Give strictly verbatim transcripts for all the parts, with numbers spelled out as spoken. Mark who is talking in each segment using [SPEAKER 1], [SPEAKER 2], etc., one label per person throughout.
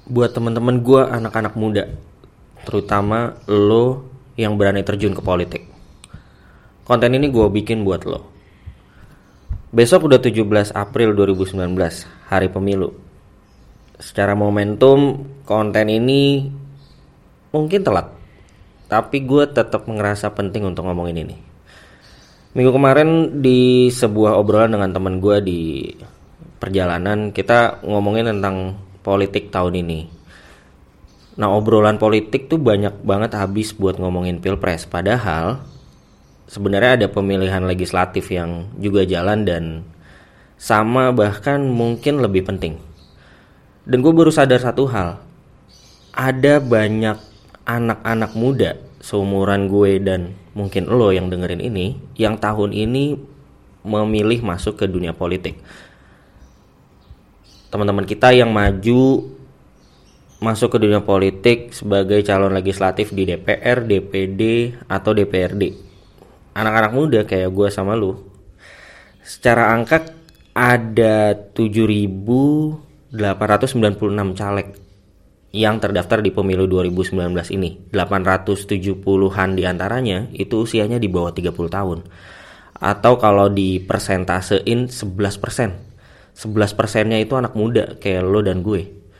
[SPEAKER 1] buat teman-teman gue anak-anak muda, terutama lo yang berani terjun ke politik. Konten ini gue bikin buat lo. Besok udah tujuh belas April dua ribu sembilan belas, hari pemilu. Secara momentum, konten ini mungkin telat, tapi gue tetap ngerasa penting untuk ngomongin ini. Minggu kemarin di sebuah obrolan dengan teman gue di perjalanan, kita ngomongin tentang politik tahun ini. Nah, obrolan politik tuh banyak banget habis buat ngomongin pilpres. Padahal sebenarnya ada pemilihan legislatif yang juga jalan dan sama, bahkan mungkin lebih penting. Dan gue baru sadar satu hal. Ada banyak anak-anak muda seumuran gue dan mungkin lo yang dengerin ini, yang tahun ini memilih masuk ke dunia politik. Teman-teman kita yang maju masuk ke dunia politik sebagai calon legislatif di D P R, D P D, atau D P R D. Anak-anak muda kayak gue sama lu. Secara angka ada tujuh ribu delapan ratus sembilan puluh enam caleg yang terdaftar di pemilu dua ribu sembilan belas ini. delapan ratus tujuh puluhan diantaranya itu usianya di bawah tiga puluh tahun. Atau kalau di persentasein sebelas persen. sebelas persennya itu anak muda kayak lo dan gue.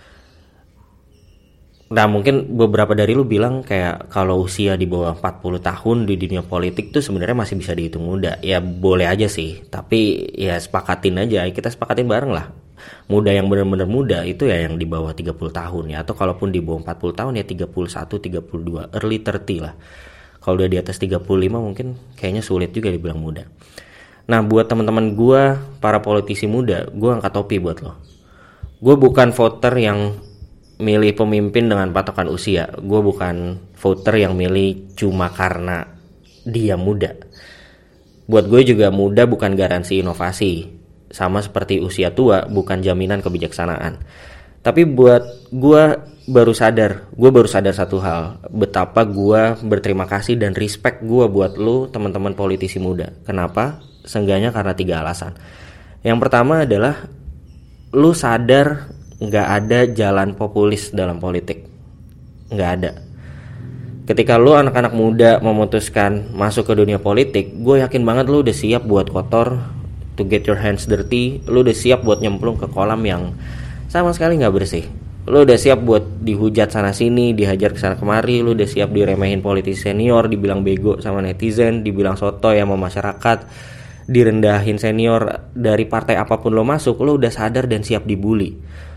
[SPEAKER 1] Nah, mungkin beberapa dari lu bilang kayak kalau usia di bawah empat puluh tahun di dunia politik tuh sebenarnya masih bisa dihitung muda. Ya boleh aja sih, tapi ya sepakatin aja, kita sepakatin bareng lah. Muda yang benar-benar muda itu ya yang di bawah tiga puluh tahun ya, atau kalaupun di bawah empat puluh tahun ya tiga puluh satu, tiga puluh dua, early tiga puluh lah. Kalau udah di atas tiga puluh lima mungkin kayaknya sulit juga dibilang muda. Nah, buat teman-teman gue, para politisi muda, gue angkat topi buat lo. Gue bukan voter yang milih pemimpin dengan patokan usia. Gue bukan voter yang milih cuma karena dia muda. Buat gue juga muda bukan garansi inovasi. Sama seperti usia tua bukan jaminan kebijaksanaan. Tapi buat gue baru sadar, gue baru sadar satu hal. Betapa gue berterima kasih dan respect gue buat lo, teman-teman politisi muda. Kenapa? Seenggaknya karena tiga alasan. Yang pertama adalah lu sadar gak ada jalan populis dalam politik. Gak ada. Ketika lu anak-anak muda memutuskan masuk ke dunia politik, gue yakin banget lu udah siap buat kotor, to get your hands dirty. Lu udah siap buat nyemplung ke kolam yang sama sekali gak bersih. Lu udah siap buat dihujat sana sini, dihajar kesana kemari. Lu udah siap diremehin politisi senior, dibilang bego sama netizen, dibilang sotoy sama masyarakat, direndahin senior dari partai apapun lo masuk. Lo udah sadar dan siap dibully.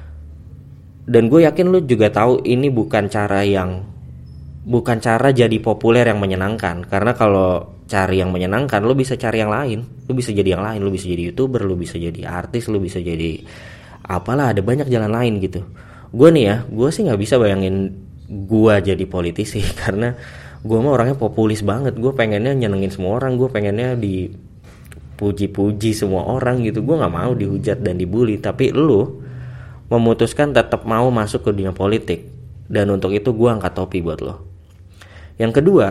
[SPEAKER 1] Dan gue yakin lo juga tahu ini bukan cara yang bukan cara jadi populer yang menyenangkan. Karena kalau cari yang menyenangkan, lo bisa cari yang lain. Lo bisa jadi yang lain. Lo bisa jadi YouTuber, lo bisa jadi artis, lo bisa jadi apalah, ada banyak jalan lain gitu. Gue nih ya, gue sih gak bisa bayangin gue jadi politisi. Karena gue mah orangnya populis banget. Gue pengennya nyenengin semua orang. Gue pengennya di puji-puji semua orang gitu. Gue gak mau dihujat dan dibully. Tapi lu memutuskan tetap mau masuk ke dunia politik, dan untuk itu gue angkat topi buat lo. Yang kedua,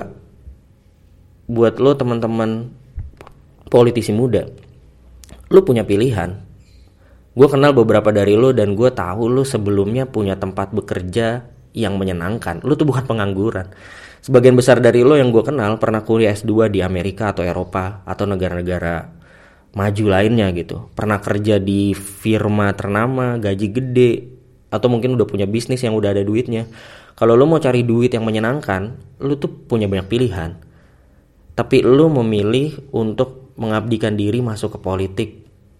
[SPEAKER 1] buat lo teman-teman politisi muda, lu punya pilihan. Gue kenal beberapa dari lo dan gue tahu lo sebelumnya punya tempat bekerja yang menyenangkan. Lo tuh bukan pengangguran. Sebagian besar dari lo yang gue kenal pernah kuliah S dua di Amerika atau Eropa atau negara-negara maju lainnya gitu. Pernah kerja di firma ternama, gaji gede, atau mungkin udah punya bisnis yang udah ada duitnya. Kalau lo mau cari duit yang menyenangkan, lo tuh punya banyak pilihan. Tapi lo memilih untuk mengabdikan diri masuk ke politik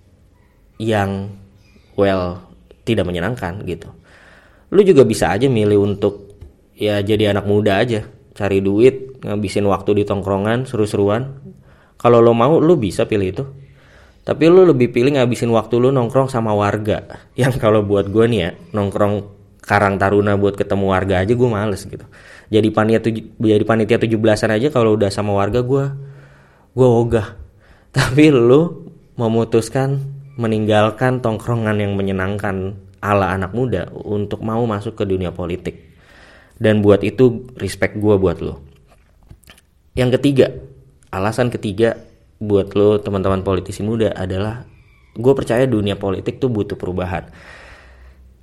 [SPEAKER 1] yang well tidak menyenangkan gitu. Lo juga bisa aja milih untuk ya jadi anak muda aja, cari duit, ngabisin waktu di tongkrongan, seru-seruan. Kalau lo mau, lo bisa pilih itu. Tapi lo lebih pilih ngabisin waktu lo nongkrong sama warga. Yang kalau buat gue nih ya, nongkrong Karang Taruna buat ketemu warga aja gue males gitu. Jadi panitia tuj- jadi panitia tujuh belasan aja kalau udah sama warga gue gue ogah. Tapi lo memutuskan meninggalkan tongkrongan yang menyenangkan ala anak muda untuk mau masuk ke dunia politik. Dan buat itu respect gue buat lo. Yang ketiga, alasan ketiga buat lo teman-teman politisi muda adalah gue percaya dunia politik tuh butuh perubahan.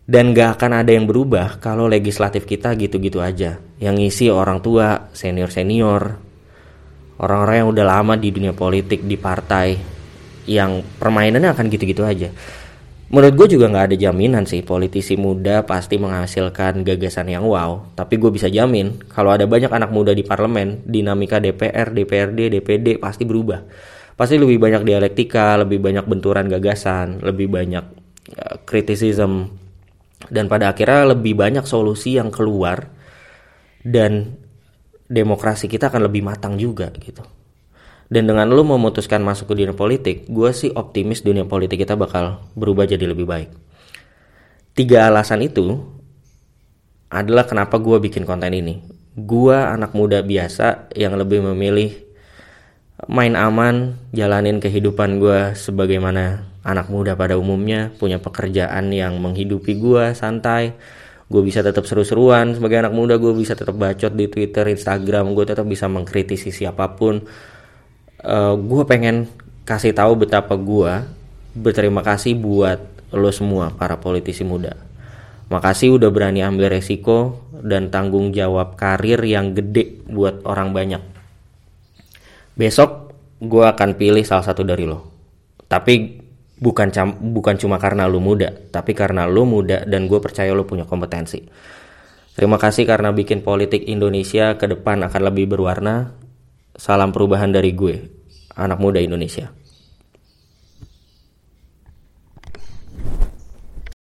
[SPEAKER 1] Dan gak akan ada yang berubah kalau legislatif kita gitu-gitu aja. Yang ngisi orang tua, senior-senior, orang-orang yang udah lama di dunia politik, di partai, yang permainannya akan gitu-gitu aja. Menurut gue juga gak ada jaminan sih politisi muda pasti menghasilkan gagasan yang wow. Tapi gue bisa jamin kalau ada banyak anak muda di parlemen, dinamika D P R, D P R D, D P D pasti berubah. Pasti lebih banyak dialektika, lebih banyak benturan gagasan, lebih banyak uh, criticism. Dan pada akhirnya lebih banyak solusi yang keluar. Dan demokrasi kita akan lebih matang juga gitu. Dan dengan lo memutuskan masuk ke dunia politik, gue sih optimis dunia politik kita bakal berubah jadi lebih baik. Tiga alasan itu adalah kenapa gue bikin konten ini. Gue anak muda biasa yang lebih memilih main aman, jalanin kehidupan gue sebagaimana anak muda pada umumnya, punya pekerjaan yang menghidupi gue santai. Gue bisa tetap seru-seruan sebagai anak muda, gue bisa tetap bacot di Twitter, Instagram, gue tetap bisa mengkritisi siapapun. Uh, gue pengen kasih tahu betapa gue berterima kasih buat lo semua para politisi muda. Makasih udah berani ambil resiko dan tanggung jawab karir yang gede buat orang banyak. Besok gue akan pilih salah satu dari lo. Tapi bukan cam, bukan cuma karena lo muda, tapi karena lo muda dan gue percaya lo punya kompetensi. Terima kasih karena bikin politik Indonesia ke depan akan lebih berwarna. Salam perubahan dari gue, anak muda Indonesia.